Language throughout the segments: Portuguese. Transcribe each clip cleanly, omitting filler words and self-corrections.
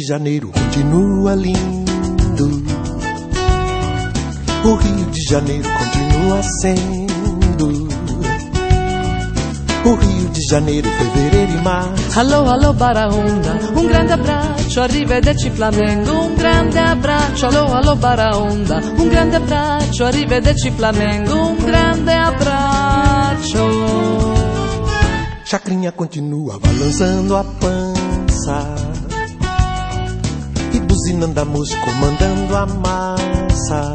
Janeiro continua lindo. O Rio de Janeiro continua sendo o Rio de Janeiro, fevereiro e março. Allo, allo, Baraonda, un grande abbraccio, arrivederci Flamengo, un grande abbraccio. Allo, allo, Baraonda, un grande abbraccio, arrivederci Flamengo, un grande abbraccio. Chacrinha continua balançando a pança e buzinando a música, comandando a massa,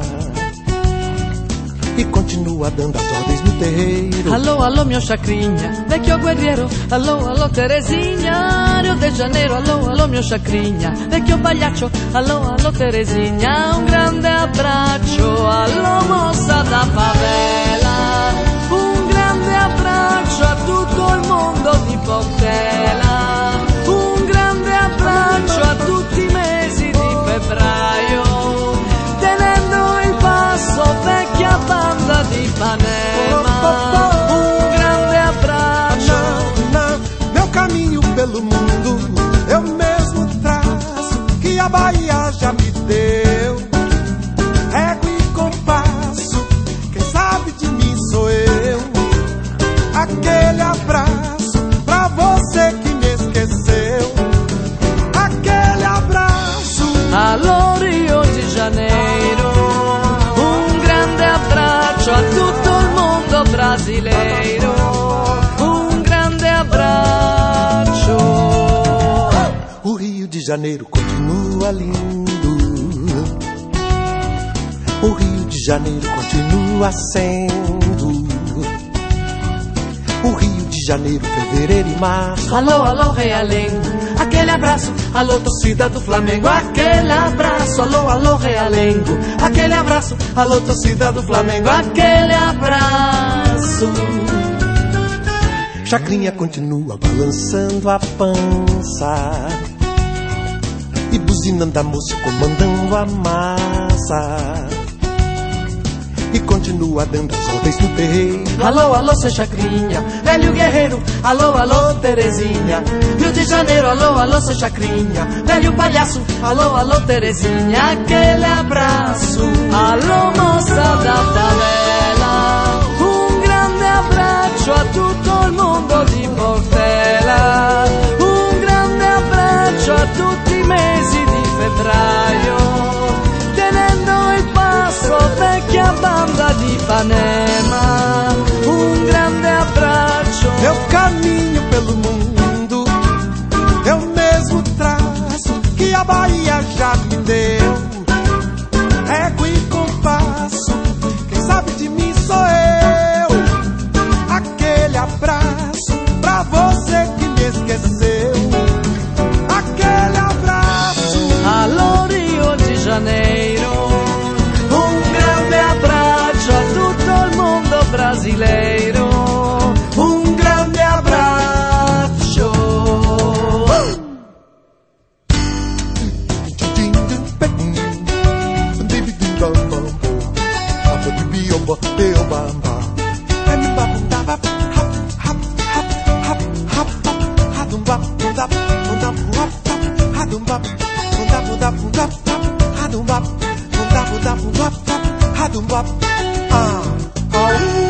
e continua dando as ordens no terreiro. Allo, allo, mio Chacrinha, vecchio guerriero. Allo, allo, Teresinha, Rio de Janeiro. Allo, allo, mio Chacrinha, vecchio pagliaccio. Allo, allo, Teresinha, un grande abbraccio. Allo, mossa da favela, un grande abbraccio a tutto il mondo di Portela. Un grande abbraccio a tutti i mesi di febbraio, tenendo il passo, vecchia banda di Ipanema. Un grande abbraccio. Meu caminho pelo mundo eu mesmo traço, que a Bahia já me deu. Régua e compasso, quem sabe de mim sou eu. Aquele abraço pra você que me esqueceu. Aquele abraço. Allo, Rio de Janeiro, un grande abbraccio a tutto il mondo brasileiro. Un grande abbraccio. O Rio de Janeiro continua lindo. O Rio de Janeiro continua sendo o Rio de Janeiro, fevereiro e março. Allo, allo, Realengo, aquele abraço. Alô, torcida do Flamengo, aquele abraço. Alô, alô, Realengo, aquele abraço. Alô, torcida do Flamengo, aquele abraço. Chacrinha continua balançando a pança e buzinando a música, comandando a massa, e continua dando as ordens no terreiro. Alô, alô, seu Chacrinha, velho guerreiro. Alô, alô, Terezinha, Rio de Janeiro. Alô, alô, seu Chacrinha, velho palhaço. Alô, alô, Terezinha, aquele abraço. Alô, moça da favela, un grande abbraccio a tutto il mondo di Portela. Un grande abbraccio a tutti i mesi di febbraio, tenendo il passo, vecchia banda di Ipanema. Un grande abbraccio. Meu caminho pelo mundo eu mesmo traço, que a Bahia já me deu. Régua e compasso, quem sabe de mim sou eu. Aquele abraço pra você que me esqueceu. Aquele abraço. Allo, Rio de Janeiro, un grande abbraccio a tutto il mondo brasileiro. Un grande abbraccio. Ah,